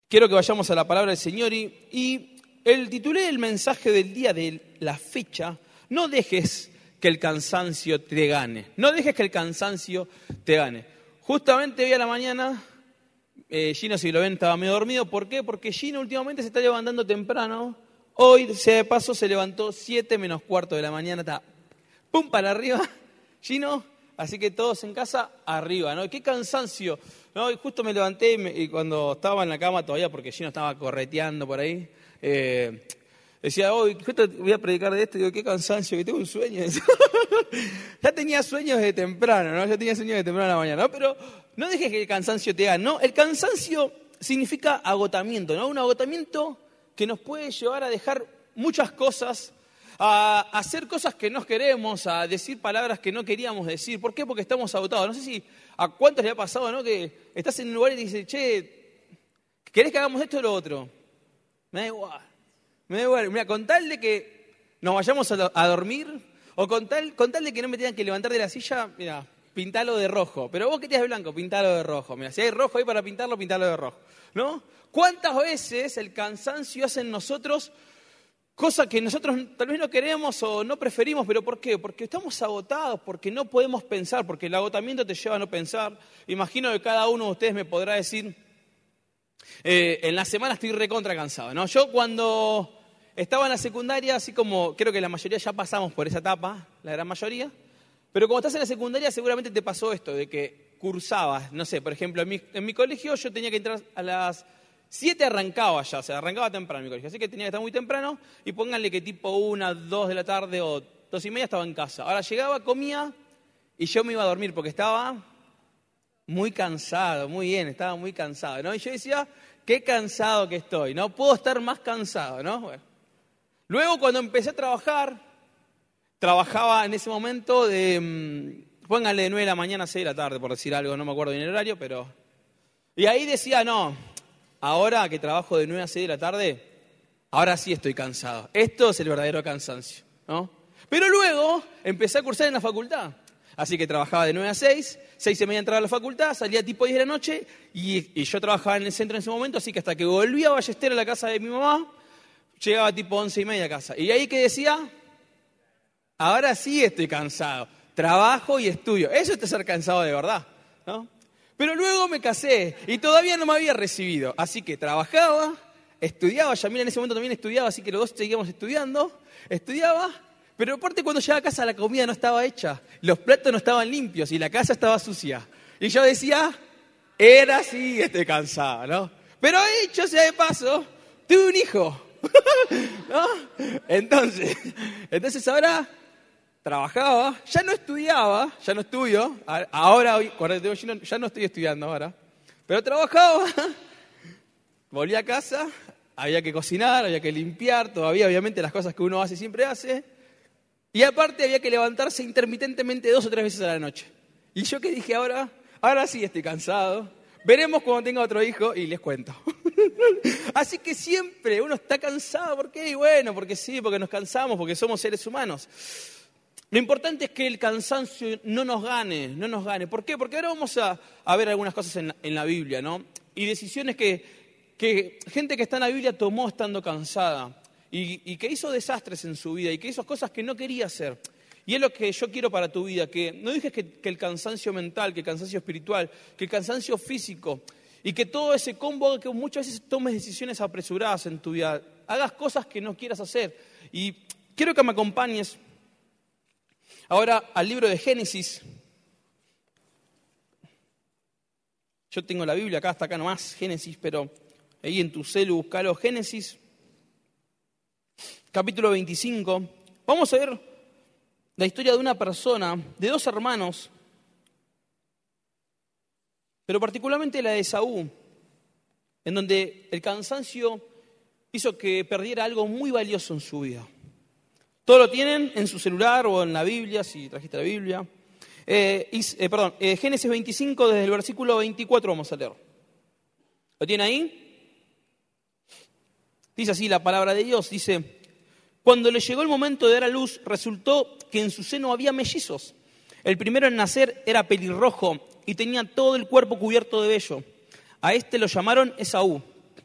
Quiero que vayamos a la palabra del Señor y titulé el mensaje del día de la fecha, no dejes que el cansancio te gane, no dejes que el cansancio te gane. Justamente hoy a la mañana, Gino, si lo ven, estaba medio dormido. ¿Por qué? Porque Gino últimamente se está levantando temprano. Hoy, de paso, se levantó 7 menos cuarto de la mañana, está pum para arriba, Gino. Así que todos en casa, arriba, ¿no? ¡Qué cansancio! ¿No? Y justo me levanté y cuando estaba en la cama todavía, porque Gino estaba correteando por ahí, decía, hoy justo voy a predicar de esto, y digo, qué cansancio, que tengo un sueño. Ya tenía sueños de temprano, ¿no? Ya tenía sueños de temprano a la mañana, ¿no? Pero no dejes que el cansancio te gane, ¿no? El cansancio significa agotamiento, ¿no? Un agotamiento que nos puede llevar a dejar muchas cosas, a hacer cosas que no queremos, a decir palabras que no queríamos decir. ¿Por qué? Porque estamos agotados. No sé si a cuántos le ha pasado, ¿no? Que estás en un lugar y dices, che, ¿querés que hagamos esto o lo otro? Me da igual. Mira, con tal de que nos vayamos a dormir, o con tal de que no me tengan que levantar de la silla, mira, pintalo de rojo. Pero vos querías de blanco, pintalo de rojo. Mira, si hay rojo ahí para pintarlo, pintalo de rojo, ¿no? ¿Cuántas veces el cansancio hace en nosotros cosas que nosotros tal vez no queremos o no preferimos? ¿Pero por qué? Porque estamos agotados, porque no podemos pensar, porque el agotamiento te lleva a no pensar. Imagino que cada uno de ustedes me podrá decir, en la semana estoy recontra cansado, ¿no? Yo cuando estaba en la secundaria, así como creo que la mayoría ya pasamos por esa etapa, la gran mayoría, pero cuando estás en la secundaria seguramente te pasó esto, de que cursabas, no sé, por ejemplo, en mi colegio yo tenía que entrar a las 7 arrancaba ya, o sea, arrancaba temprano mi colegio, así que tenía que estar muy temprano y pónganle que tipo 1, 2 de la tarde o 2:30 estaba en casa. Ahora llegaba, comía y yo me iba a dormir porque estaba muy cansado, muy bien, estaba muy cansado, ¿no? Y yo decía, qué cansado que estoy, no puedo estar más cansado, ¿no? Bueno. Luego cuando empecé a trabajar, trabajaba en ese momento pónganle de 9 de la mañana a 6 de la tarde, por decir algo, no me acuerdo bien el horario, pero... Y ahí decía, no, ahora que trabajo de 9 a 6 de la tarde, ahora sí estoy cansado. Esto es el verdadero cansancio, ¿no? Pero luego empecé a cursar en la facultad. Así que trabajaba de 9 a 6, 6:30 entraba a la facultad, salía tipo 10 de la noche y yo trabajaba en el centro en ese momento, así que hasta que volví a Ballester a la casa de mi mamá, llegaba tipo 11:30 a casa. Y ahí que decía, ahora sí estoy cansado, trabajo y estudio. Eso es ser cansado de verdad, ¿no? Pero luego me casé y todavía no me había recibido, así que trabajaba, estudiaba, Yamila en ese momento también estudiaba, así que los dos seguíamos estudiaba, pero aparte cuando llegaba a casa la comida no estaba hecha, los platos no estaban limpios y la casa estaba sucia. Y yo decía, era así, estoy cansado, ¿no? Pero dicho sea de paso, tuve un hijo, ¿no? Entonces ahora... trabajaba, ya no estudio, ahora hoy, cuando tengo Gino, ya no estoy estudiando ahora, pero trabajaba, volví a casa, había que cocinar, había que limpiar, todavía obviamente las cosas que uno hace siempre hace, y aparte había que levantarse intermitentemente 2 o 3 veces a la noche. Y yo que dije ahora sí estoy cansado, veremos cuando tenga otro hijo y les cuento. Así que siempre uno está cansado, ¿por qué? Y bueno, porque sí, porque nos cansamos, porque somos seres humanos. Lo importante es que el cansancio no nos gane. ¿Por qué? Porque ahora vamos a ver algunas cosas en la Biblia, ¿no? Y decisiones que gente que está en la Biblia tomó estando cansada y que hizo desastres en su vida y que hizo cosas que no quería hacer. Y es lo que yo quiero para tu vida, que no dejes que el cansancio mental, que el cansancio espiritual, que el cansancio físico y que todo ese combo haga que muchas veces tomes decisiones apresuradas en tu vida, hagas cosas que no quieras hacer. Y quiero que me acompañes ahora al libro de Génesis. Yo tengo la Biblia acá, hasta acá nomás, Génesis, pero ahí en tu celu buscalo, Génesis, capítulo 25. Vamos a ver la historia de una persona, de 2 hermanos, pero particularmente la de Esaú, en donde el cansancio hizo que perdiera algo muy valioso en su vida. Todo lo tienen en su celular o en la Biblia, si trajiste la Biblia. Génesis 25, desde el versículo 24 vamos a leer. ¿Lo tiene ahí? Dice así la palabra de Dios, dice: cuando le llegó el momento de dar a luz, resultó que en su seno había mellizos. El primero en nacer era pelirrojo y tenía todo el cuerpo cubierto de vello. A este lo llamaron Esaú.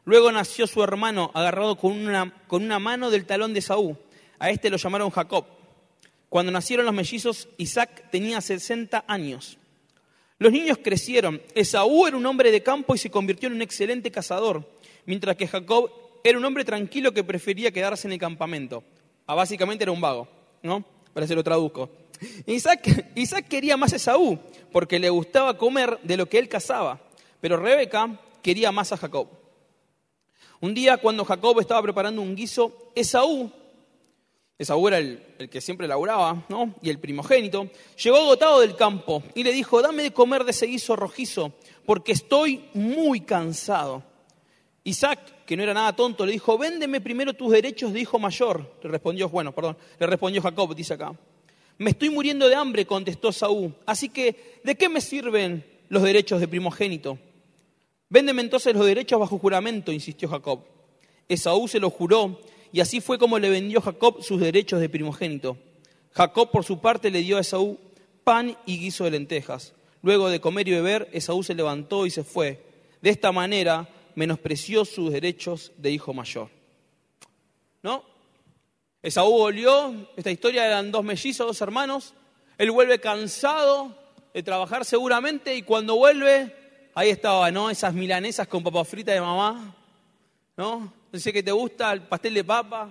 Luego nació su hermano, agarrado con una mano del talón de Esaú. A este lo llamaron Jacob. Cuando nacieron los mellizos, Isaac tenía 60 años. Los niños crecieron. Esaú era un hombre de campo y se convirtió en un excelente cazador, mientras que Jacob era un hombre tranquilo que prefería quedarse en el campamento. Básicamente era un vago, ¿no? Para se lo traduzco. Isaac quería más a Esaú, porque le gustaba comer de lo que él cazaba, pero Rebeca quería más a Jacob. Un día, cuando Jacob estaba preparando un guiso, Esaú era el que siempre laburaba, ¿no? Y el primogénito, llegó agotado del campo y le dijo: dame de comer de ese guiso rojizo, porque estoy muy cansado. Isaac, que no era nada tonto, le dijo: véndeme primero tus derechos de hijo mayor. Le respondió Jacob, dice acá. Me estoy muriendo de hambre, contestó Esaú, así que ¿de qué me sirven los derechos de primogénito? Véndeme entonces los derechos bajo juramento, insistió Jacob. Esaú se lo juró, y así fue como le vendió Jacob sus derechos de primogénito. Jacob, por su parte, le dio a Esaú pan y guiso de lentejas. Luego de comer y beber, Esaú se levantó y se fue. De esta manera menospreció sus derechos de hijo mayor. ¿No? Esaú volvió, esta historia eran 2 mellizos, 2 hermanos. Él vuelve cansado de trabajar seguramente, y cuando vuelve, ahí estaba, ¿no? Esas milanesas con papa frita de mamá, ¿no? No sé qué te gusta, el pastel de papa.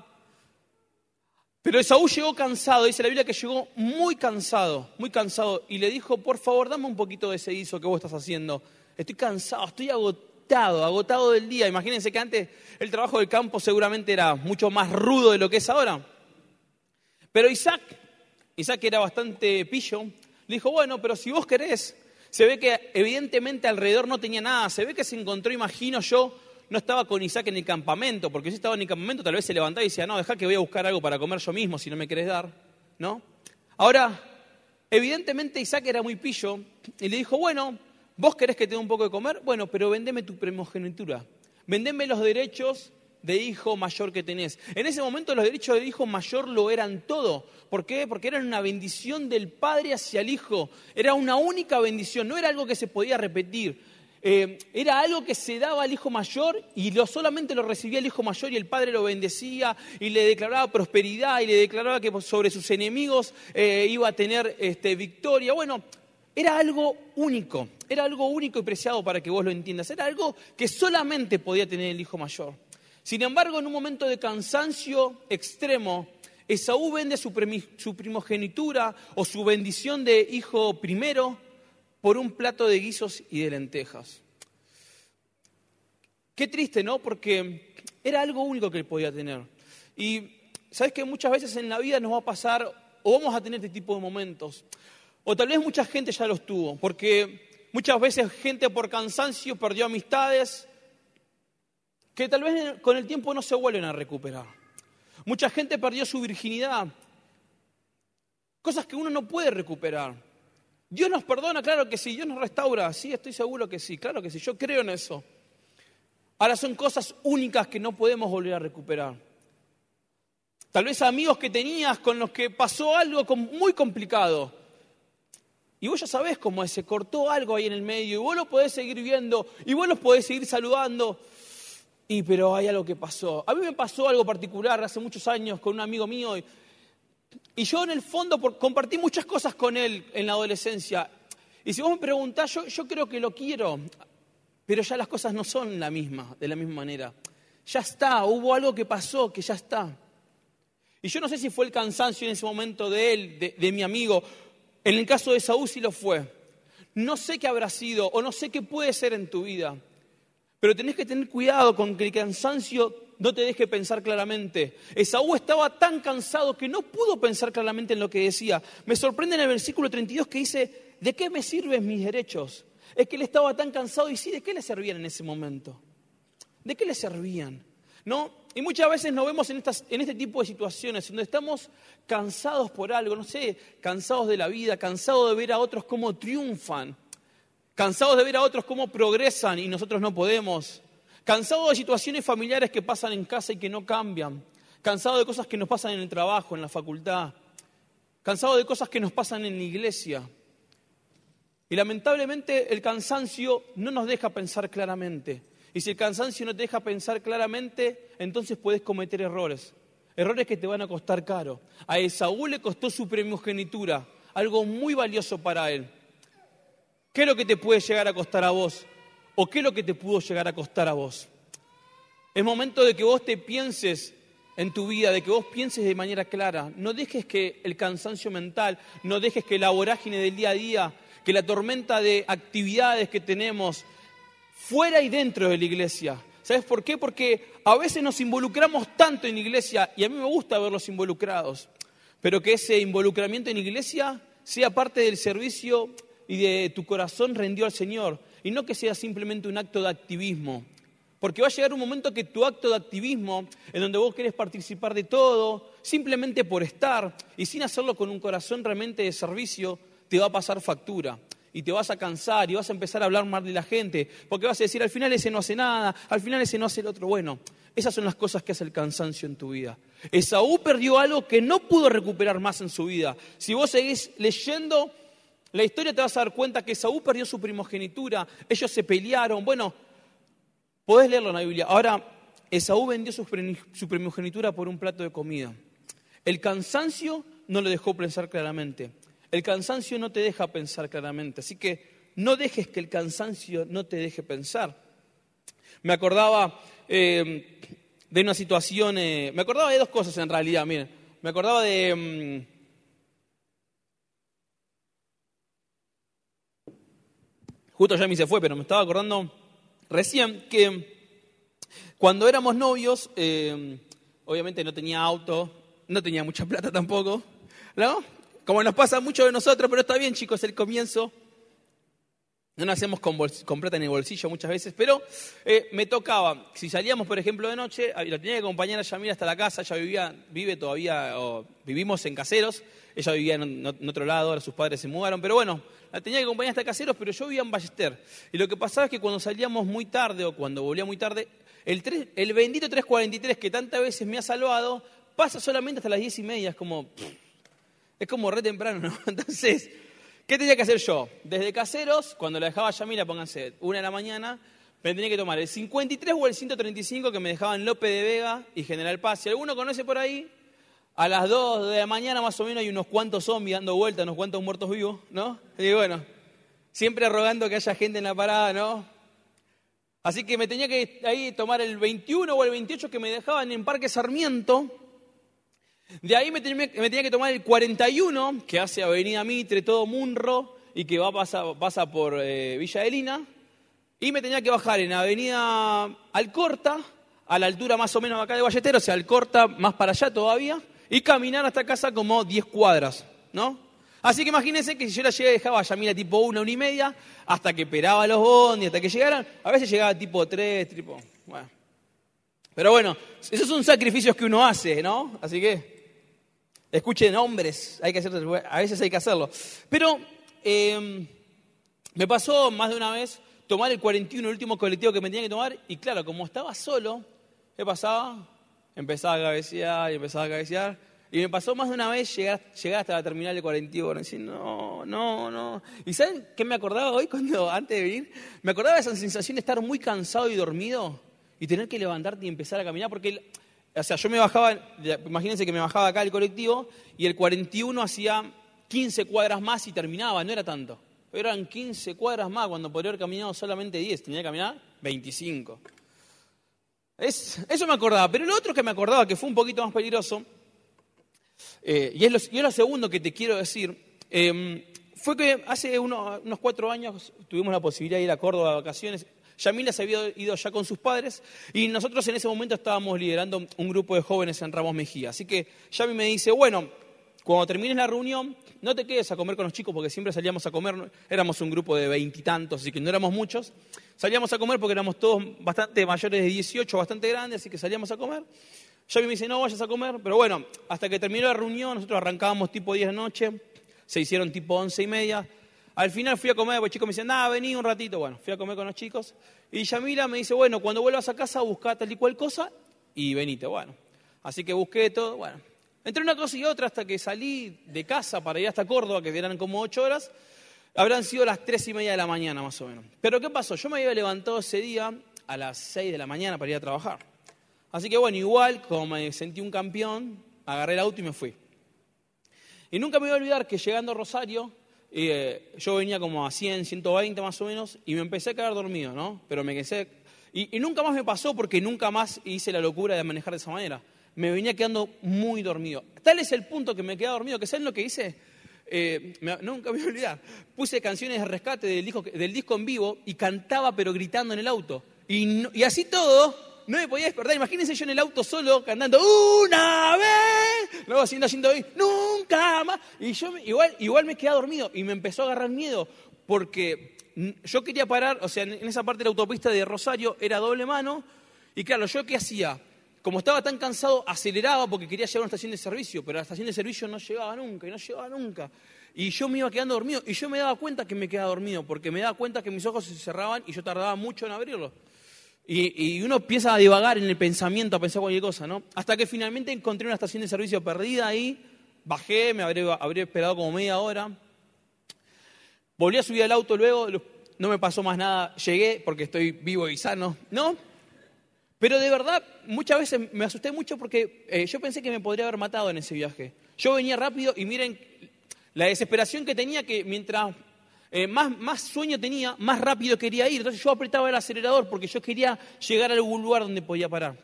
Pero Esaú llegó cansado, dice la Biblia que llegó muy cansado, y le dijo: por favor, dame un poquito de ese guiso que vos estás haciendo. Estoy cansado, estoy agotado del día. Imagínense que antes el trabajo del campo seguramente era mucho más rudo de lo que es ahora. Pero Isaac que era bastante pillo, le dijo: bueno, pero si vos querés. Se ve que evidentemente alrededor no tenía nada, se ve que se encontró, imagino yo, no estaba con Isaac en el campamento, porque si estaba en el campamento tal vez se levantaba y decía: no, dejá que voy a buscar algo para comer yo mismo si no me querés dar, ¿no? Ahora, evidentemente Isaac era muy pillo y le dijo: bueno, ¿vos querés que te dé un poco de comer? Bueno, pero vendeme tu primogenitura, vendeme los derechos de hijo mayor que tenés. En ese momento los derechos de hijo mayor lo eran todo. ¿Por qué? Porque eran una bendición del padre hacia el hijo. Era una única bendición, no era algo que se podía repetir. Era algo que se daba al hijo mayor y solamente lo recibía el hijo mayor, y el padre lo bendecía y le declaraba prosperidad y le declaraba que sobre sus enemigos iba a tener victoria. Bueno, era algo único y preciado, para que vos lo entiendas. Era algo que solamente podía tener el hijo mayor. Sin embargo, en un momento de cansancio extremo, Esaú vende su primogenitura o su bendición de hijo primero por un plato de guisos y de lentejas. Qué triste, ¿no? Porque era algo único que él podía tener. Y sabes que muchas veces en la vida nos va a pasar, o vamos a tener este tipo de momentos, o tal vez mucha gente ya los tuvo, porque muchas veces gente por cansancio perdió amistades que tal vez con el tiempo no se vuelven a recuperar. Mucha gente perdió su virginidad, cosas que uno no puede recuperar. Dios nos perdona, claro que sí. Dios nos restaura, sí, estoy seguro que sí, claro que sí, yo creo en eso. Ahora son cosas únicas que no podemos volver a recuperar. Tal vez amigos que tenías con los que pasó algo muy complicado. Y vos ya sabés cómo es, se cortó algo ahí en el medio, y vos lo podés seguir viendo, y vos los podés seguir saludando. Pero hay algo que pasó. A mí me pasó algo particular hace muchos años con un amigo mío, y yo en el fondo compartí muchas cosas con él en la adolescencia. Y si vos me preguntás, yo creo que lo quiero, pero ya las cosas no son de la misma manera. Ya está, hubo algo que pasó, que ya está. Y yo no sé si fue el cansancio en ese momento de él, de mi amigo. En el caso de Esaú sí lo fue. No sé qué habrá sido, o no sé qué puede ser en tu vida. Pero tenés que tener cuidado con que el cansancio no te deje pensar claramente. Esaú estaba tan cansado que no pudo pensar claramente en lo que decía. Me sorprende en el versículo 32 que dice: ¿de qué me sirven mis derechos? Es que él estaba tan cansado, y sí, ¿de qué le servían en ese momento? ¿De qué le servían? ¿No? Y muchas veces nos vemos en este tipo de situaciones donde estamos cansados por algo, no sé, cansados de la vida, cansados de ver a otros cómo triunfan, cansados de ver a otros cómo progresan y nosotros no podemos, cansados de situaciones familiares que pasan en casa y que no cambian, cansados de cosas que nos pasan en el trabajo, en la facultad, cansados de cosas que nos pasan en la iglesia. Y lamentablemente el cansancio no nos deja pensar claramente. Y si el cansancio no te deja pensar claramente, entonces puedes cometer errores. Errores que te van a costar caro. A Esaú le costó su primogenitura, algo muy valioso para él. ¿Qué es lo que te puede llegar a costar a vos? ¿O qué es lo que te pudo llegar a costar a vos? Es momento de que vos te pienses en tu vida, de que vos pienses de manera clara. No dejes que el cansancio mental, no dejes que la vorágine del día a día, que la tormenta de actividades que tenemos fuera y dentro de la iglesia. ¿Sabes por qué? Porque a veces nos involucramos tanto en la iglesia, y a mí me gusta verlos involucrados, pero que ese involucramiento en la iglesia sea parte del servicio y de tu corazón rendido al Señor, y no que sea simplemente un acto de activismo. Porque va a llegar un momento que tu acto de activismo, en donde vos querés participar de todo, simplemente por estar, y sin hacerlo con un corazón realmente de servicio, te va a pasar factura. Y te vas a cansar y vas a empezar a hablar mal de la gente, porque vas a decir, al final ese no hace nada, al final ese no hace el otro. Bueno, esas son las cosas que hace el cansancio en tu vida. Esaú perdió algo que no pudo recuperar más en su vida. Si vos seguís leyendo la historia te vas a dar cuenta que Esaú perdió su primogenitura, ellos se pelearon. Bueno, podés leerlo en la Biblia. Ahora, Esaú vendió su primogenitura por un plato de comida. El cansancio no lo dejó pensar claramente. El cansancio no te deja pensar claramente, así que no dejes que el cansancio no te deje pensar. Me acordaba de una situación, me acordaba de dos cosas en realidad, miren. Me acordaba de... justo ya me se fue, pero me estaba acordando recién que cuando éramos novios, obviamente no tenía auto, no tenía mucha plata tampoco, ¿no? Como nos pasa a muchos de nosotros, pero está bien, chicos, el comienzo. No nacemos con plata en el bolsillo muchas veces, pero me tocaba, si salíamos, por ejemplo, de noche, la tenía que acompañar a Yamila hasta la casa. Ella vive todavía, vivimos en Caseros, ella vivía en otro lado, ahora sus padres se mudaron, pero bueno, la tenía que acompañar hasta Caseros, pero yo vivía en Ballester. Y lo que pasaba es que cuando salíamos muy tarde o cuando volvía muy tarde, el bendito 343 que tantas veces me ha salvado, pasa solamente hasta las 10:30, es como re temprano, ¿no? Entonces, ¿qué tenía que hacer yo? Desde Caseros, cuando la dejaba a Yamila, pónganse 1 de la mañana, me tenía que tomar el 53 o el 135 que me dejaban Lope de Vega y General Paz. Si alguno conoce por ahí, a las 2 de la mañana más o menos hay unos cuantos zombies dando vueltas, unos cuantos muertos vivos, ¿no? Y bueno, siempre rogando que haya gente en la parada, ¿no? Así que me tenía que ahí tomar el 21 o el 28 que me dejaban en Parque Sarmiento. De ahí me tenía que tomar el 41, que hace Avenida Mitre, todo Munro, y que pasa por Villa Adelina. Y me tenía que bajar en Avenida Alcorta, a la altura más o menos acá de Ballester, o sea, Alcorta más para allá todavía, y caminar hasta casa como 10 cuadras, ¿no? Así que imagínense que si yo la llegué, dejaba a Yamila tipo 1:30, hasta que esperaba los bondis, hasta que llegaran. A veces llegaba tipo 3, bueno. Pero bueno, esos son sacrificios que uno hace, ¿no? Así que... escuchen, hombres, a veces hay que hacerlo. Pero me pasó más de una vez tomar el 41, el último colectivo que me tenía que tomar, y claro, como estaba solo, ¿qué pasaba? Empezaba a cabecear, y me pasó más de una vez llegar hasta la terminal del 41, y decir, no. ¿Y saben qué me acordaba hoy antes de venir? Me acordaba de esa sensación de estar muy cansado y dormido, y tener que levantarte y empezar a caminar, porque... o sea, yo me bajaba, imagínense que me bajaba acá el colectivo y el 41 hacía 15 cuadras más y terminaba, no era tanto. Pero eran 15 cuadras más cuando podría haber caminado solamente 10, tenía que caminar 25. Eso me acordaba, pero lo otro que me acordaba, que fue un poquito más peligroso, y es lo segundo que te quiero decir, fue que hace unos 4 años tuvimos la posibilidad de ir a Córdoba de vacaciones. Yamila se había ido ya con sus padres y nosotros en ese momento estábamos liderando un grupo de jóvenes en Ramos Mejía. Así que Yami me dice, bueno, cuando termines la reunión, no te quedes a comer con los chicos porque siempre salíamos a comer. Éramos un grupo de 20 y tantos, así que no éramos muchos. Salíamos a comer porque éramos todos bastante mayores de 18, bastante grandes, así que salíamos a comer. Yami me dice, no vayas a comer, pero bueno, hasta que terminó la reunión, nosotros arrancábamos tipo 10 de la noche, se hicieron tipo 11:30. Al final fui a comer, porque los chicos me decían, vení un ratito. Bueno, fui a comer con los chicos. Y Yamila me dice, bueno, cuando vuelvas a casa, buscá tal y cual cosa y venite. Bueno, así que busqué todo. Bueno, entre una cosa y otra, hasta que salí de casa para ir hasta Córdoba, que eran como 8 horas, habrán sido las 3:30 de la mañana más o menos. Pero ¿qué pasó? Yo me había levantado ese día a las 6 de la mañana para ir a trabajar. Así que bueno, igual, como me sentí un campeón, agarré el auto y me fui. Y nunca me voy a olvidar que llegando a Rosario, yo venía como a 100, 120 más o menos, y me empecé a quedar dormido, ¿no? Pero me quedé... Y nunca más me pasó porque nunca más hice la locura de manejar de esa manera. Me venía quedando muy dormido. Tal es el punto que me quedé dormido, que ¿saben lo que hice? Nunca me voy a olvidar. Puse canciones de rescate del disco en vivo y cantaba pero gritando en el auto. Y así todo, no me podía despertar. Imagínense yo en el auto solo cantando una vez, luego haciendo nunca más. Y yo igual me quedé dormido y me empezó a agarrar miedo porque yo quería parar, o sea, en esa parte de la autopista de Rosario era doble mano. Y claro, ¿yo qué hacía? Como estaba tan cansado, aceleraba porque quería llegar a una estación de servicio, pero la estación de servicio no llegaba nunca. Y yo me iba quedando dormido, y yo me daba cuenta que me quedaba dormido, porque me daba cuenta que mis ojos se cerraban y yo tardaba mucho en abrirlos. Y uno empieza a divagar en el pensamiento, a pensar cualquier cosa, ¿no? Hasta que finalmente encontré una estación de servicio perdida ahí, bajé, me habré esperado como media hora. Volví a subir al auto luego, no me pasó más nada, llegué porque estoy vivo y sano, ¿no? Pero de verdad, muchas veces me asusté mucho porque yo pensé que me podría haber matado en ese viaje. Yo venía rápido y miren la desesperación que tenía, que mientras más sueño tenía, más rápido quería ir. Entonces yo apretaba el acelerador porque yo quería llegar a algún lugar donde podía parar.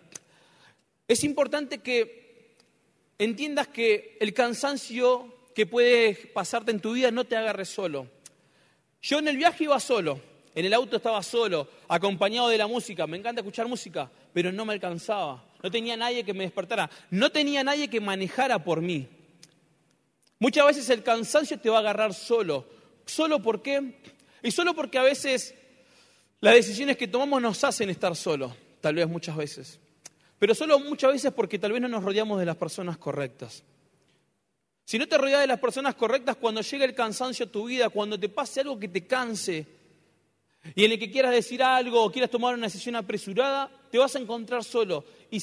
Es importante que entiendas que el cansancio que puede pasarte en tu vida no te agarre solo. Yo en el viaje iba solo. En el auto estaba solo, acompañado de la música. Me encanta escuchar música, pero no me alcanzaba. No tenía nadie que me despertara. No tenía nadie que manejara por mí. Muchas veces el cansancio te va a agarrar solo. ¿Solo por qué? Y solo porque a veces las decisiones que tomamos nos hacen estar solos. Tal vez muchas veces. Pero solo muchas veces porque tal vez no nos rodeamos de las personas correctas. Si no te rodeas de las personas correctas, cuando llegue el cansancio a tu vida, cuando te pase algo que te canse, y en el que quieras decir algo o quieras tomar una decisión apresurada, te vas a encontrar solo y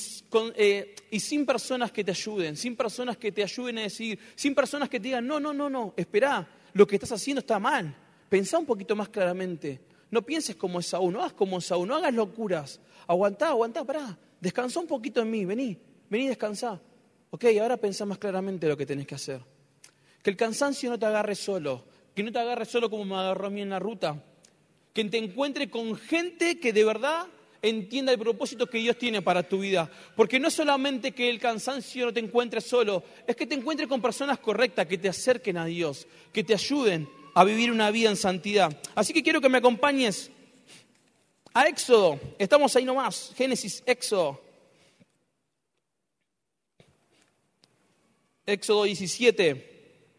sin personas que te ayuden, sin personas que te ayuden a decidir, sin personas que te digan, no, esperá, lo que estás haciendo está mal, pensá un poquito más claramente, no pienses como Esaú, no hagas como Esaú, no hagas locuras, aguantá, pará, descansá un poquito en mí, vení, descansá. Ok, ahora pensá más claramente lo que tenés que hacer. Que el cansancio no te agarre solo, que no te agarre solo como me agarró a mí en la ruta. Que te encuentre con gente que de verdad entienda el propósito que Dios tiene para tu vida. Porque no es solamente que el cansancio no te encuentre solo, es que te encuentres con personas correctas, que te acerquen a Dios, que te ayuden a vivir una vida en santidad. Así que quiero que me acompañes a Éxodo. Estamos ahí nomás, Génesis, Éxodo. Éxodo 17.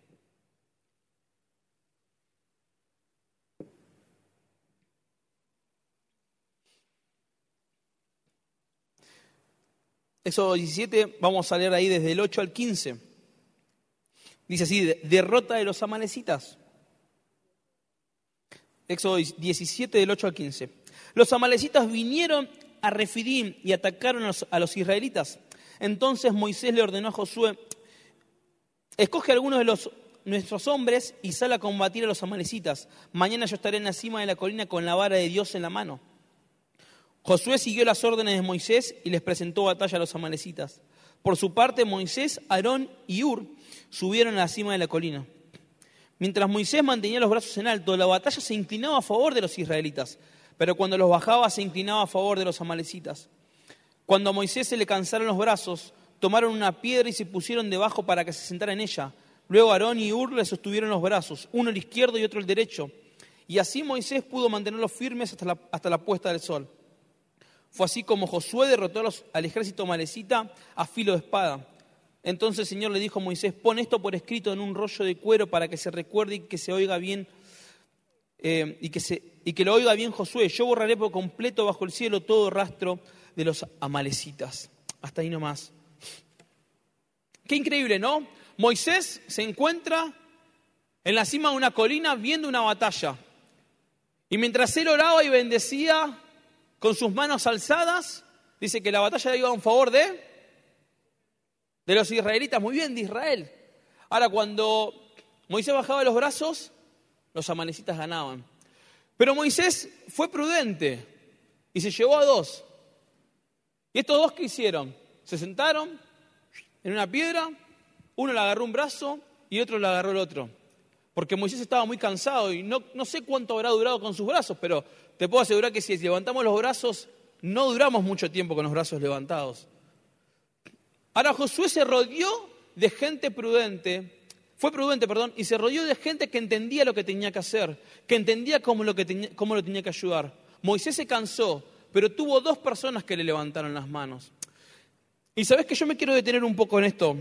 Éxodo 17, vamos a leer ahí desde el 8 al 15. Dice así, derrota de los amalecitas. Éxodo 17, del 8 al 15. Los amalecitas vinieron a Refidim y atacaron a los israelitas. Entonces Moisés le ordenó a Josué, escoge a algunos de nuestros hombres y sal a combatir a los amalecitas. Mañana yo estaré en la cima de la colina con la vara de Dios en la mano. Josué siguió las órdenes de Moisés y les presentó batalla a los amalecitas. Por su parte, Moisés, Aarón y Hur subieron a la cima de la colina. Mientras Moisés mantenía los brazos en alto, la batalla se inclinaba a favor de los israelitas, pero cuando los bajaba se inclinaba a favor de los amalecitas. Cuando a Moisés se le cansaron los brazos, tomaron una piedra y se pusieron debajo para que se sentara en ella. Luego Aarón y Hur le sostuvieron los brazos, uno el izquierdo y otro el derecho. Y así Moisés pudo mantenerlos firmes hasta la puesta del sol. Fue así como Josué derrotó al ejército amalecita a filo de espada. Entonces el Señor le dijo a Moisés, pon esto por escrito en un rollo de cuero para que se recuerde y que se oiga bien, y que lo oiga bien Josué. Yo borraré por completo bajo el cielo todo rastro de los amalecitas. Hasta ahí nomás. Qué increíble, ¿no? Moisés se encuentra en la cima de una colina viendo una batalla. Y mientras él oraba y bendecía con sus manos alzadas, dice que la batalla iba en favor de los israelitas, muy bien, de Israel. Ahora, cuando Moisés bajaba los brazos, los amalecitas ganaban. Pero Moisés fue prudente. y se llevó a 2. ¿Y estos 2 qué hicieron? Se sentaron en una piedra, uno le agarró un brazo y otro le agarró el otro. Porque Moisés estaba muy cansado y no sé cuánto habrá durado con sus brazos, pero te puedo asegurar que si levantamos los brazos, no duramos mucho tiempo con los brazos levantados. Ahora Josué se rodeó de gente prudente, y se rodeó de gente que entendía lo que tenía que hacer, que entendía cómo lo tenía que ayudar. Moisés se cansó, pero tuvo 2 personas que le levantaron las manos. Y sabés que yo me quiero detener un poco en esto.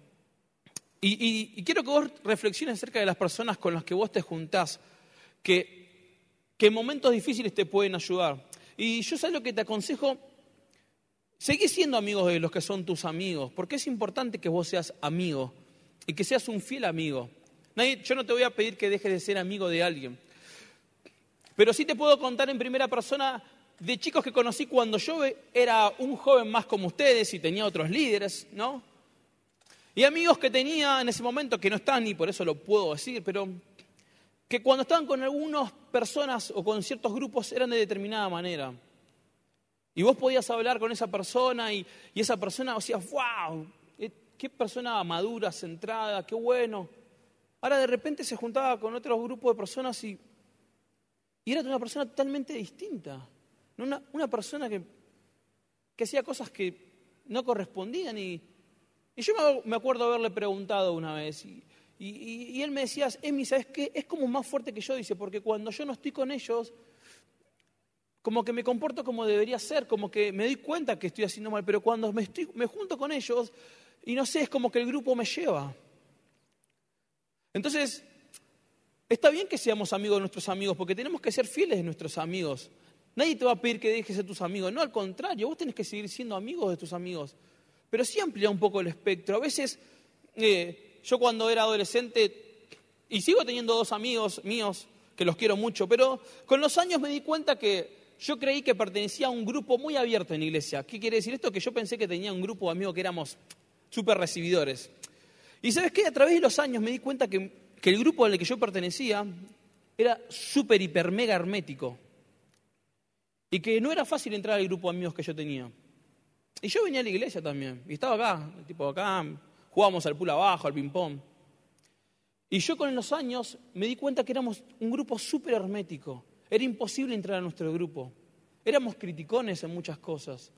Y quiero que vos reflexiones acerca de las personas con las que vos te juntás, que en momentos difíciles te pueden ayudar. Y yo sé lo que te aconsejo, seguí siendo amigos de los que son tus amigos, porque es importante que vos seas amigo y que seas un fiel amigo. Yo no te voy a pedir que dejes de ser amigo de alguien, pero sí te puedo contar en primera persona de chicos que conocí cuando yo era un joven más como ustedes y tenía otros líderes, ¿no? Y amigos que tenía en ese momento, que no están y por eso lo puedo decir, pero que cuando estaban con algunas personas o con ciertos grupos eran de determinada manera. Y vos podías hablar con esa persona y esa persona decía, wow, qué persona madura, centrada, qué bueno. Ahora de repente se juntaba con otro grupo de personas y era una persona totalmente distinta. Una persona que hacía cosas que no correspondían y yo me acuerdo haberle preguntado una vez y él me decía, Emi, ¿sabes qué? Es como más fuerte que yo, dice, porque cuando yo no estoy con ellos, como que me comporto como debería ser, como que me doy cuenta que estoy haciendo mal, pero cuando me junto con ellos, y no sé, es como que el grupo me lleva. Entonces, está bien que seamos amigos de nuestros amigos, porque tenemos que ser fieles de nuestros amigos. Nadie te va a pedir que dejes de tus amigos, no, al contrario, vos tenés que seguir siendo amigos de tus amigos. Pero sí amplía un poco el espectro. A veces, yo cuando era adolescente, y sigo teniendo 2 amigos míos, que los quiero mucho, pero con los años me di cuenta que yo creí que pertenecía a un grupo muy abierto en la iglesia. ¿Qué quiere decir esto? Que yo pensé que tenía un grupo de amigos que éramos súper recibidores. Y ¿sabes qué? A través de los años me di cuenta que el grupo al que yo pertenecía era súper, hiper, mega hermético. Y que no era fácil entrar al grupo de amigos que yo tenía. Y yo venía a la iglesia también, y estaba acá, jugábamos al pool abajo, al ping-pong. Y yo con los años me di cuenta que éramos un grupo súper hermético. Era imposible entrar a nuestro grupo. Éramos criticones en muchas cosas.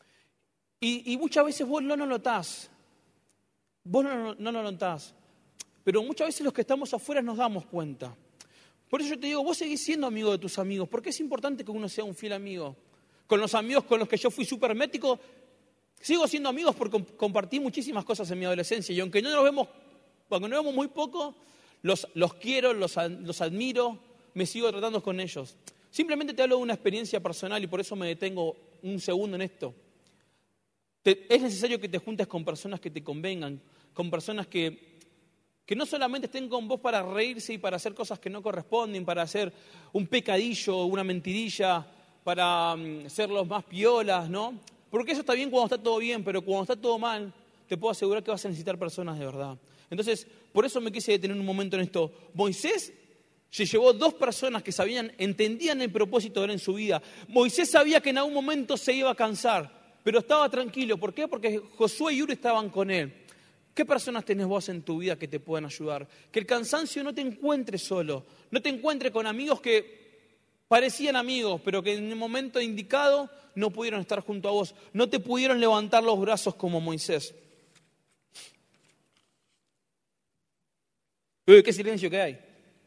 Y muchas veces vos no lo notás. Vos no lo notás. Pero muchas veces los que estamos afuera nos damos cuenta. Por eso yo te digo, vos seguís siendo amigo de tus amigos, porque es importante que uno sea un fiel amigo. Con los amigos con los que yo fui súper hermético, sigo siendo amigos porque compartí muchísimas cosas en mi adolescencia y aunque no nos vemos muy poco, los quiero, los admiro, me sigo tratando con ellos. Simplemente te hablo de una experiencia personal y por eso me detengo un segundo en esto. Es necesario que te juntes con personas que te convengan, con personas que no solamente estén con vos para reírse y para hacer cosas que no corresponden, para hacer un pecadillo, una mentirilla, para ser los más piolas, ¿no? Porque eso está bien cuando está todo bien, pero cuando está todo mal, te puedo asegurar que vas a necesitar personas de verdad. Entonces, por eso me quise detener un momento en esto. Moisés se llevó 2 personas que entendían el propósito de él en su vida. Moisés sabía que en algún momento se iba a cansar, pero estaba tranquilo. ¿Por qué? Porque Josué y Uri estaban con él. ¿Qué personas tenés vos en tu vida que te puedan ayudar? Que el cansancio no te encuentre solo, no te encuentre con amigos que parecían amigos, pero que en el momento indicado no pudieron estar junto a vos, no te pudieron levantar los brazos como Moisés. Uy, qué silencio que hay.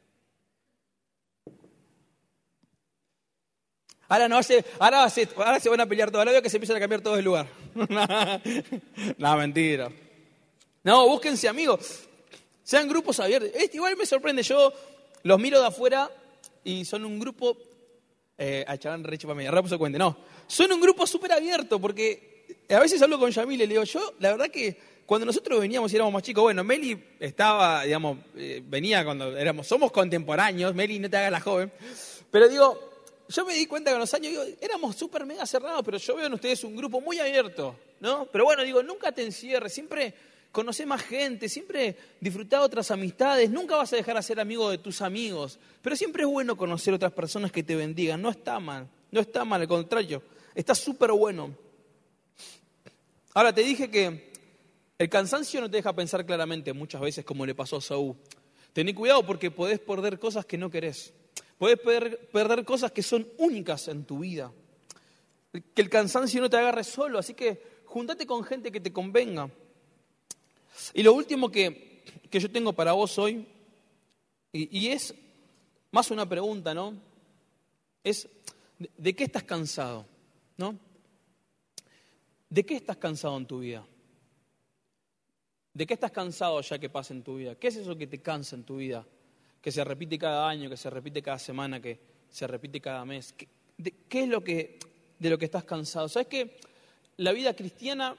Ahora se van a pelear todos, ahora veo que se empiezan a cambiar todos de lugar. No, mentira. No, búsquense amigos, sean grupos abiertos. Igual me sorprende, yo los miro de afuera y son un grupo... chaval, recho para mí, ahora puso cuenta. No, son un grupo súper abierto porque a veces hablo con Yamil y le digo, yo, la verdad que cuando nosotros veníamos y éramos más chicos, bueno, Meli estaba, digamos, venía cuando somos contemporáneos, Meli no te hagas la joven, pero digo, yo me di cuenta con los años, digo, éramos súper mega cerrados, pero yo veo en ustedes un grupo muy abierto, ¿no? Pero bueno, digo, nunca te encierres, siempre conocé más gente, siempre disfrutá otras amistades, nunca vas a dejar de ser amigo de tus amigos, pero siempre es bueno conocer otras personas que te bendigan, no está mal. No está mal, al contrario, está súper bueno. Ahora, te dije que el cansancio no te deja pensar claramente muchas veces, como le pasó a Saúl. Tené cuidado porque podés perder cosas que no querés. Podés perder cosas que son únicas en tu vida. Que el cansancio no te agarre solo, así que júntate con gente que te convenga. Y lo último que yo tengo para vos hoy, y es más una pregunta, ¿no? Es, ¿de qué estás cansado? ¿No? ¿De qué estás cansado en tu vida? ¿De qué estás cansado ya que pasa en tu vida? ¿Qué es eso que te cansa en tu vida? Que se repite cada año, que se repite cada semana, que se repite cada mes. ¿Qué es de lo que estás cansado? ¿Sabes qué? La vida cristiana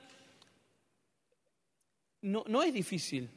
no es difícil.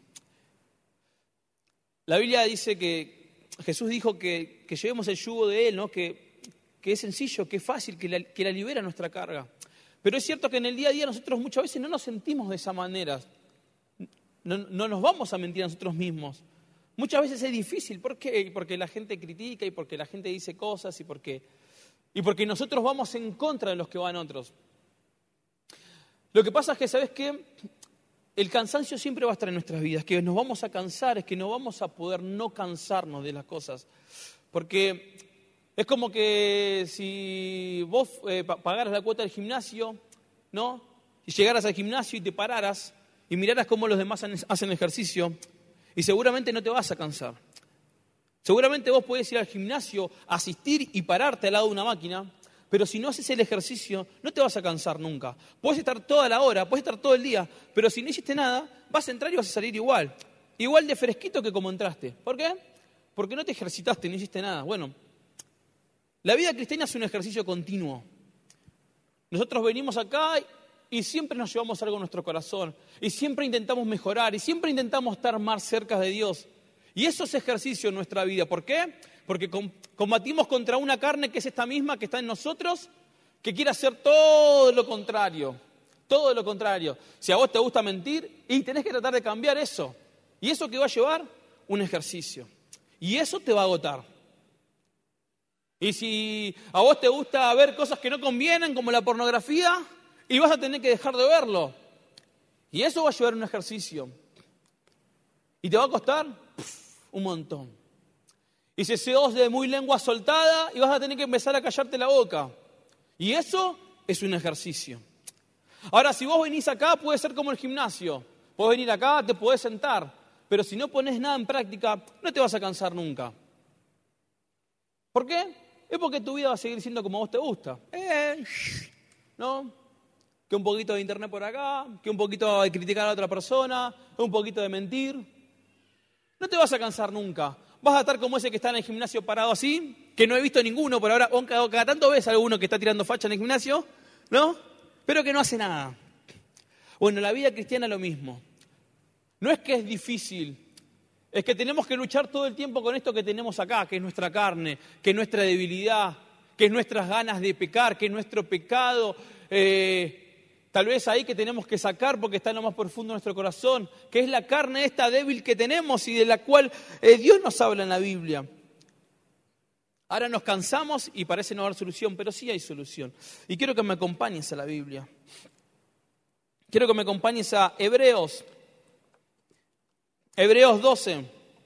La Biblia dice que Jesús dijo que llevemos el yugo de Él, ¿no? Que es sencillo, que es fácil, que la libera nuestra carga. Pero es cierto que en el día a día nosotros muchas veces no nos sentimos de esa manera. No nos vamos a mentir a nosotros mismos. Muchas veces es difícil. ¿Por qué? Porque la gente critica y porque la gente dice cosas y porque nosotros vamos en contra de los que van otros. Lo que pasa es que, ¿sabes qué? El cansancio siempre va a estar en nuestras vidas, que nos vamos a cansar, es que no vamos a poder no cansarnos de las cosas. Porque es como que si vos pagaras la cuota del gimnasio, ¿no? Y llegaras al gimnasio y te pararas y miraras cómo los demás hacen ejercicio, y seguramente no te vas a cansar. Seguramente vos podés ir al gimnasio, asistir y pararte al lado de una máquina, pero si no haces el ejercicio, no te vas a cansar nunca. Podés estar toda la hora, podés estar todo el día, pero si no hiciste nada, vas a entrar y vas a salir igual. Igual de fresquito que como entraste. ¿Por qué? Porque no te ejercitaste, no hiciste nada. Bueno, la vida cristiana es un ejercicio continuo. Nosotros venimos acá y siempre nos llevamos algo en nuestro corazón. Y siempre intentamos mejorar, y siempre intentamos estar más cerca de Dios. Y eso es ejercicio en nuestra vida. ¿Por qué? Porque combatimos contra una carne que es esta misma, que está en nosotros, que quiere hacer todo lo contrario. Todo lo contrario. Si a vos te gusta mentir, y tenés que tratar de cambiar eso. ¿Y eso qué va a llevar? Un ejercicio. Y eso te va a agotar. Y si a vos te gusta ver cosas que no convienen, como la pornografía, y vas a tener que dejar de verlo. Y eso va a llevar un ejercicio. Y te va a costar un montón. Y si sos de muy lengua soltada, y vas a tener que empezar a callarte la boca. Y eso es un ejercicio. Ahora, si vos venís acá, puede ser como el gimnasio. Podés venir acá, te podés sentar. Pero si no pones nada en práctica, no te vas a cansar nunca. ¿Por qué? Es porque tu vida va a seguir siendo como a vos te gusta. ¿No? Que un poquito de internet por acá, que un poquito de criticar a la otra persona, un poquito de mentir. No te vas a cansar nunca. Vas a estar como ese que está en el gimnasio parado así, que no he visto ninguno por ahora, cada tanto ves a alguno que está tirando facha en el gimnasio, ¿no? Pero que no hace nada. Bueno, la vida cristiana es lo mismo. No es que es difícil, es que tenemos que luchar todo el tiempo con esto que tenemos acá, que es nuestra carne, que es nuestra debilidad, que es nuestras ganas de pecar, que es nuestro pecado, tal vez ahí que tenemos que sacar porque está en lo más profundo de nuestro corazón, que es la carne esta débil que tenemos y de la cual Dios nos habla en la Biblia. Ahora nos cansamos y parece no haber solución, pero sí hay solución. Y quiero que me acompañes a la Biblia. Quiero que me acompañes a Hebreos 12.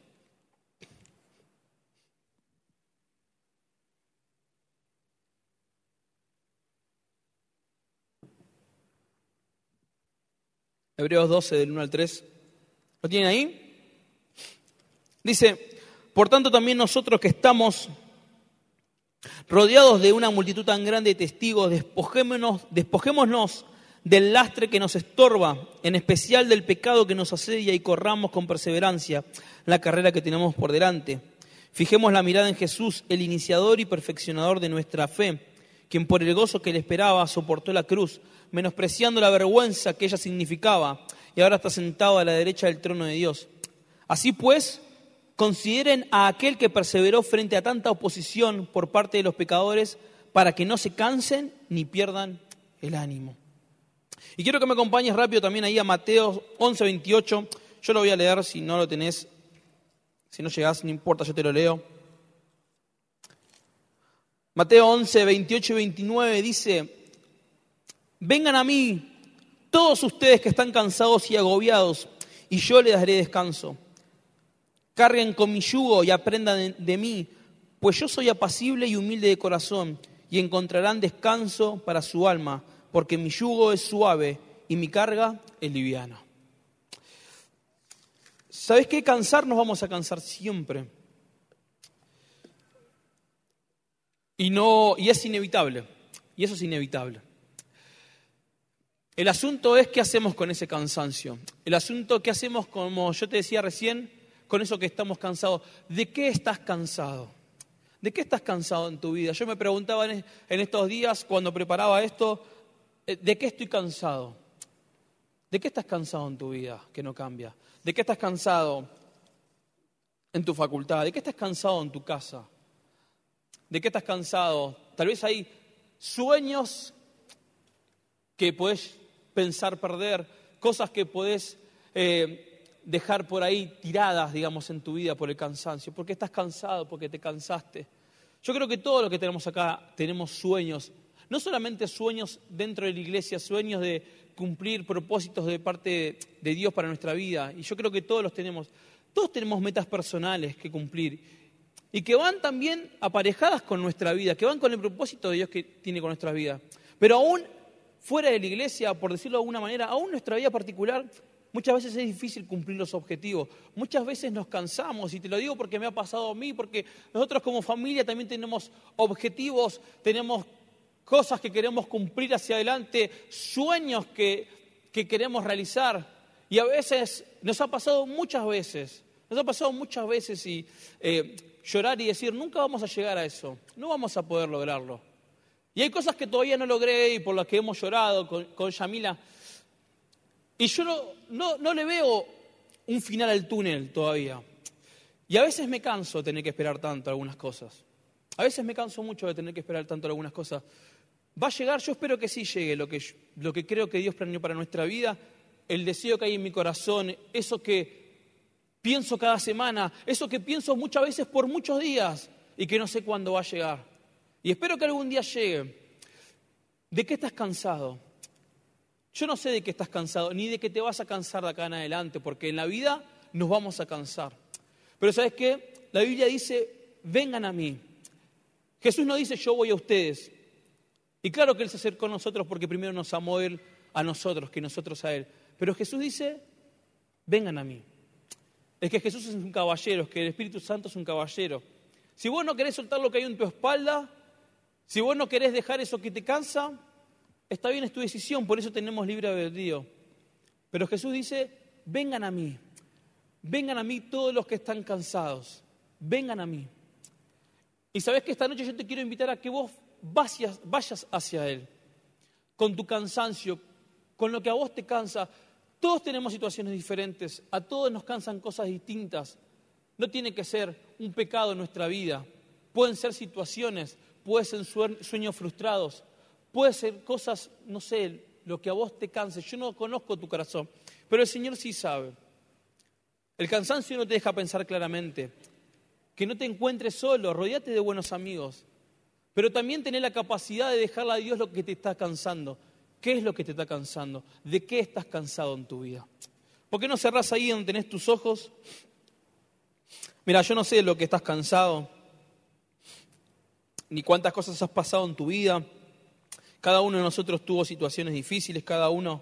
Hebreos 12, del 1 al 3. ¿Lo tienen ahí? Dice, por tanto también nosotros que estamos rodeados de una multitud tan grande de testigos, despojémonos del lastre que nos estorba, en especial del pecado que nos asedia, y corramos con perseverancia la carrera que tenemos por delante. Fijemos la mirada en Jesús, el iniciador y perfeccionador de nuestra fe, quien por el gozo que le esperaba soportó la cruz, menospreciando la vergüenza que ella significaba, y ahora está sentado a la derecha del trono de Dios. Así pues, consideren a aquel que perseveró frente a tanta oposición por parte de los pecadores, para que no se cansen ni pierdan el ánimo. Y quiero que me acompañes rápido también ahí a Mateo 11, 28. Yo lo voy a leer, si no lo tenés, si no llegás, no importa, yo te lo leo. Mateo 11, 28 y 29 dice: vengan a mí todos ustedes que están cansados y agobiados, y yo les daré descanso. Carguen con mi yugo y aprendan de mí, pues yo soy apacible y humilde de corazón, y encontrarán descanso para su alma, porque mi yugo es suave y mi carga es liviana. ¿Sabes qué? Cansar nos vamos a cansar siempre. Y es inevitable. Y eso es inevitable. El asunto es qué hacemos con ese cansancio. El asunto qué hacemos, como yo te decía recién, con eso que estamos cansados. ¿De qué estás cansado? ¿De qué estás cansado en tu vida? Yo me preguntaba en estos días, cuando preparaba esto, ¿de qué estoy cansado? ¿De qué estás cansado en tu vida que no cambia? ¿De qué estás cansado en tu facultad? ¿De qué estás cansado en tu casa? ¿De qué estás cansado? Tal vez hay sueños que podés pensar perder, cosas que podés dejar por ahí tiradas, digamos, en tu vida por el cansancio. ¿Por qué estás cansado? Porque te cansaste. Yo creo que todos los que tenemos acá tenemos sueños. No solamente sueños dentro de la iglesia, sueños de cumplir propósitos de parte de Dios para nuestra vida. Y yo creo que todos los tenemos. Todos tenemos metas personales que cumplir. Y que van también aparejadas con nuestra vida, que van con el propósito de Dios que tiene con nuestra vida. Pero aún fuera de la iglesia, por decirlo de alguna manera, aún nuestra vida particular, muchas veces es difícil cumplir los objetivos. Muchas veces nos cansamos, y te lo digo porque me ha pasado a mí, porque nosotros como familia también tenemos objetivos, tenemos cosas que queremos cumplir hacia adelante, sueños que queremos realizar. Y a veces, nos ha pasado muchas veces y llorar y decir, nunca vamos a llegar a eso, no vamos a poder lograrlo. Y hay cosas que todavía no logré y por las que hemos llorado con Yamila. Y yo no le veo un final al túnel todavía. Y a veces me canso de tener que esperar tanto algunas cosas. A veces me canso mucho de tener que esperar tanto algunas cosas. Va a llegar, yo espero que sí llegue lo que creo que Dios planeó para nuestra vida, el deseo que hay en mi corazón, eso que pienso cada semana, eso que pienso muchas veces por muchos días y que no sé cuándo va a llegar. Y espero que algún día llegue. ¿De qué estás cansado? Yo no sé de qué estás cansado, ni de qué te vas a cansar de acá en adelante, porque en la vida nos vamos a cansar. Pero ¿sabes qué? La Biblia dice, vengan a mí. Jesús no dice, yo voy a ustedes. Y claro que Él se acercó a nosotros porque primero nos amó Él a nosotros que nosotros a Él. Pero Jesús dice, vengan a mí. Es que Jesús es un caballero, es que el Espíritu Santo es un caballero. Si vos no querés soltar lo que hay en tu espalda, si vos no querés dejar eso que te cansa, está bien, es tu decisión, por eso tenemos libre albedrío. Pero Jesús dice, vengan a mí todos los que están cansados, vengan a mí. Y sabés que esta noche yo te quiero invitar a que vos vayas hacia Él, con tu cansancio, con lo que a vos te cansa. Todos tenemos situaciones diferentes, a todos nos cansan cosas distintas. No tiene que ser un pecado en nuestra vida, pueden ser situaciones, pueden ser sueños frustrados, pueden ser cosas, no sé, lo que a vos te canse. Yo no conozco tu corazón, pero el Señor sí sabe. El cansancio no te deja pensar claramente. Que no te encuentres solo, rodeate de buenos amigos, pero también tenés la capacidad de dejarle a Dios lo que te está cansando. ¿Qué es lo que te está cansando? ¿De qué estás cansado en tu vida? ¿Por qué no cerrás ahí donde tenés tus ojos? Mira, yo no sé de lo que estás cansado, ni cuántas cosas has pasado en tu vida. Cada uno de nosotros tuvo situaciones difíciles, cada uno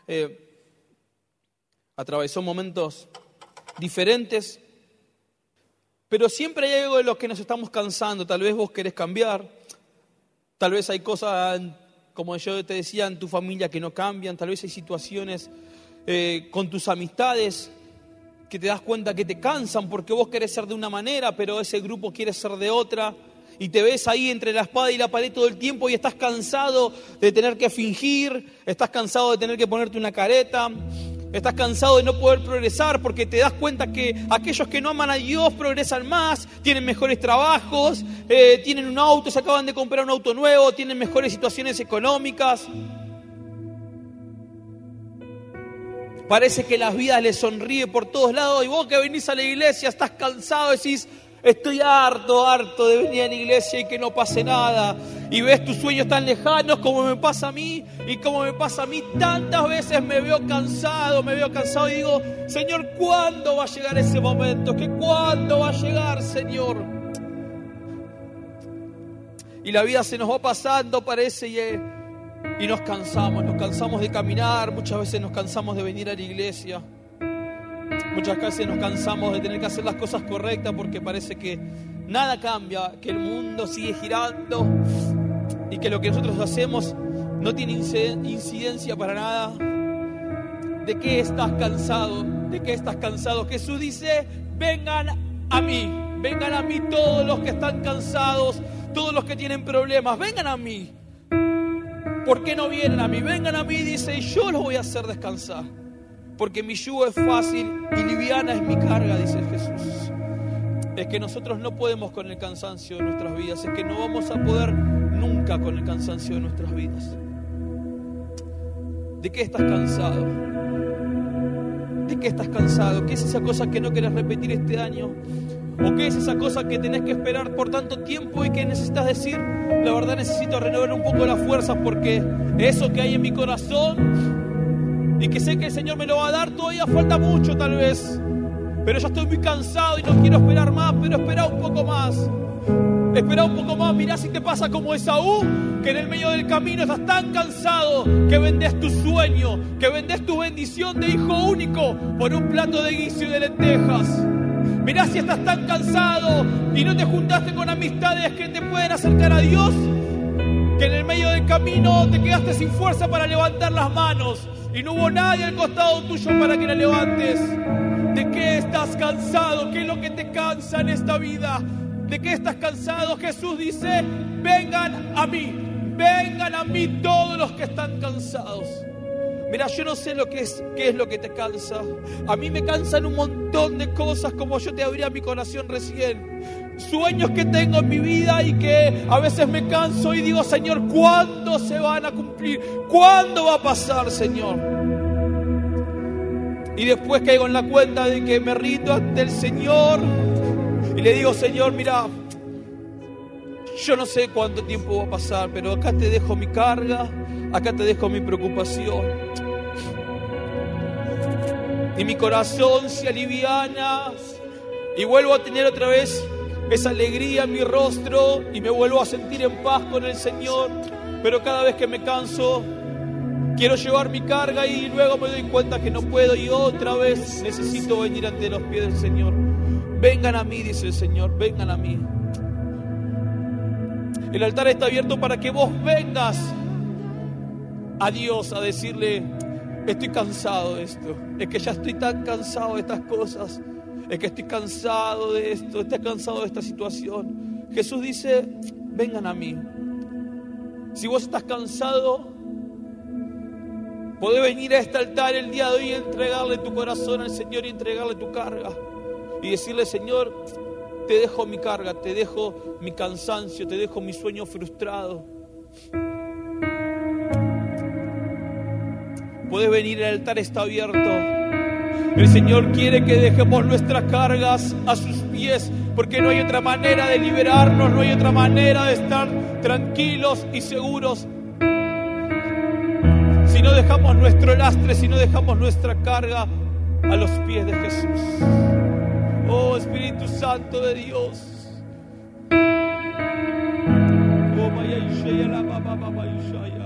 atravesó momentos diferentes, pero siempre hay algo de lo que nos estamos cansando. Tal vez vos querés cambiar, tal vez hay cosas, como yo te decía, en tu familia que no cambian, tal vez hay situaciones con tus amistades que te das cuenta que te cansan porque vos querés ser de una manera, pero ese grupo quiere ser de otra. Y te ves ahí entre la espada y la pared todo el tiempo y estás cansado de tener que fingir, estás cansado de tener que ponerte una careta, estás cansado de no poder progresar porque te das cuenta que aquellos que no aman a Dios progresan más, tienen mejores trabajos, tienen un auto, se acaban de comprar un auto nuevo, tienen mejores situaciones económicas. Parece que la vida les sonríe por todos lados y vos que venís a la iglesia estás cansado, decís, Estoy harto de venir a la iglesia y que no pase nada. Y ves tus sueños tan lejanos como me pasa a mí. Y como me pasa a mí, tantas veces me veo cansado y digo, Señor, ¿cuándo va a llegar ese momento? ¿Cuándo va a llegar, Señor? Y la vida se nos va pasando, parece, y nos cansamos de caminar, muchas veces nos cansamos de venir a la iglesia. Muchas veces nos cansamos de tener que hacer las cosas correctas porque parece que nada cambia, que el mundo sigue girando y que lo que nosotros hacemos no tiene incidencia para nada. ¿De qué estás cansado? ¿De qué estás cansado? Jesús dice, vengan a mí todos los que están cansados, todos los que tienen problemas, vengan a mí. ¿Por qué no vienen a mí? Vengan a mí, dice, y yo los voy a hacer descansar. Porque mi yugo es fácil y liviana es mi carga, dice Jesús. Es que nosotros no podemos con el cansancio de nuestras vidas. Es que no vamos a poder nunca con el cansancio de nuestras vidas. ¿De qué estás cansado? ¿De qué estás cansado? ¿Qué es esa cosa que no querés repetir este año? ¿O qué es esa cosa que tenés que esperar por tanto tiempo y que necesitas decir, la verdad necesito renovar un poco las fuerzas porque eso que hay en mi corazón y que sé que el Señor me lo va a dar, todavía falta mucho tal vez, pero ya estoy muy cansado y no quiero esperar más, pero espera un poco más. Espera un poco más, mirá si te pasa como Esaú, que en el medio del camino estás tan cansado que vendés tu sueño, que vendés tu bendición de hijo único por un plato de guiso y de lentejas. Mirá si estás tan cansado y no te juntaste con amistades que te pueden acercar a Dios, que en el medio del camino te quedaste sin fuerza para levantar las manos y no hubo nadie al costado tuyo para que la levantes. ¿De qué estás cansado? ¿Qué es lo que te cansa en esta vida? ¿De qué estás cansado? Jesús dice, vengan a mí todos los que están cansados. Mira, yo no sé qué es lo que te cansa. A mí me cansan un montón de cosas, como yo te abría mi corazón recién. Sueños que tengo en mi vida y que a veces me canso y digo, Señor, ¿cuándo se van a cumplir? ¿Cuándo va a pasar, Señor? Y después caigo en la cuenta de que me rindo ante el Señor y le digo, Señor, mira, yo no sé cuánto tiempo va a pasar, pero acá te dejo mi carga, acá te dejo mi preocupación. Y mi corazón se aliviana y vuelvo a tener otra vez esa alegría en mi rostro y me vuelvo a sentir en paz con el Señor. Pero cada vez que me canso, quiero llevar mi carga y luego me doy cuenta que no puedo y otra vez necesito venir ante los pies del Señor. Vengan a mí, dice el Señor, vengan a mí. El altar está abierto para que vos vengas a Dios a decirle, estoy cansado de esto, es que ya estoy tan cansado de estas cosas, es que estoy cansado de esto, estoy cansado de esta situación. Jesús dice, vengan a mí. Si vos estás cansado, podés venir a este altar el día de hoy y entregarle tu corazón al Señor y entregarle tu carga y decirle, Señor, te dejo mi carga, te dejo mi cansancio, te dejo mi sueño frustrado. Podés venir, el altar está abierto. El Señor quiere que dejemos nuestras cargas a sus pies, porque no hay otra manera de liberarnos, no hay otra manera de estar tranquilos y seguros. Si no dejamos nuestro lastre, si no dejamos nuestra carga a los pies de Jesús. Oh Espíritu Santo de Dios. Oh,